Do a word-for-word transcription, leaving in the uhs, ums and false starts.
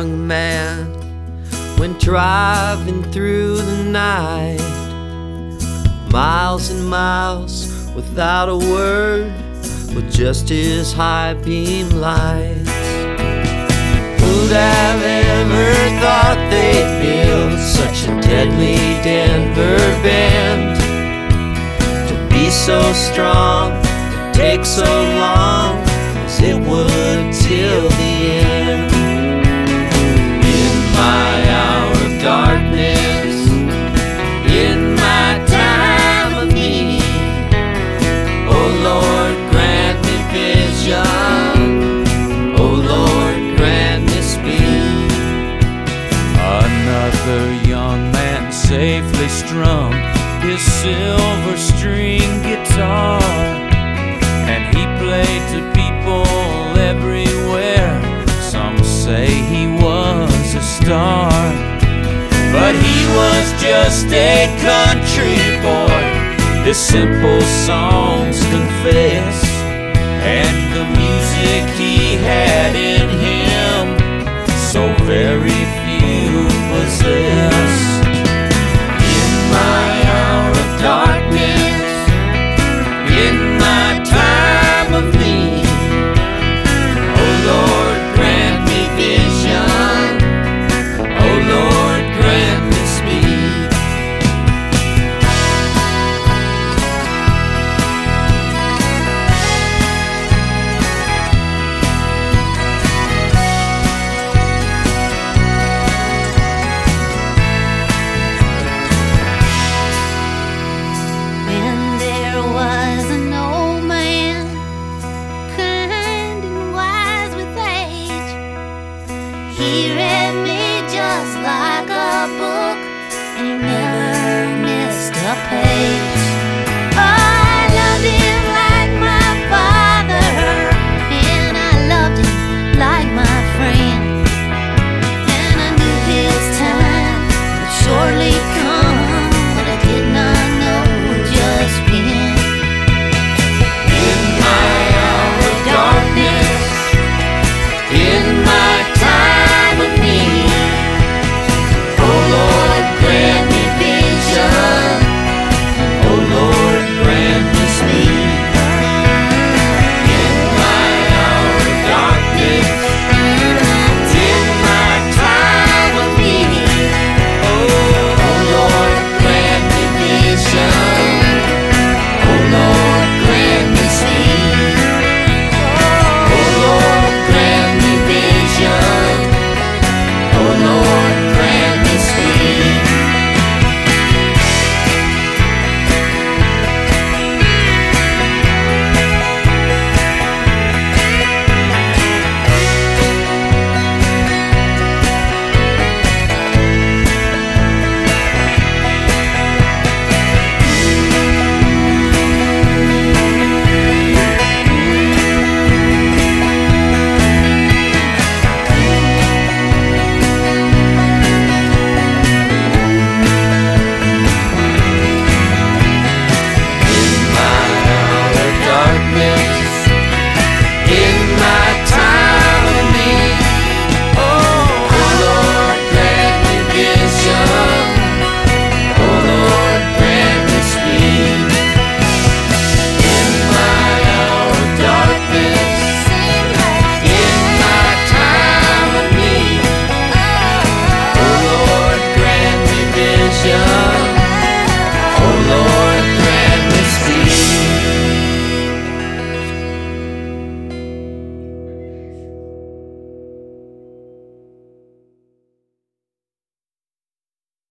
young man went driving through the night, miles and miles without a word, with just his high beam lights. Who'd have ever thought they'd build such a deadly Denver band, to be so strong, to take so long as it would till the end. In my hour of darkness, in my time of need, oh Lord, grant me vision, oh Lord, grant me speed. Another young man safely strummed his silver string guitar, and he played to people everywhere. Some say he was a star, but he was just a country boy. His simple songs confess, and the music he had in him, so very few possess. In my hour of darkness, in my time of need, oh Lord, grant me vision, oh Lord, grant me speed. When there was an old man, kind and wise with age, he read me just like a book, and he never missed a page.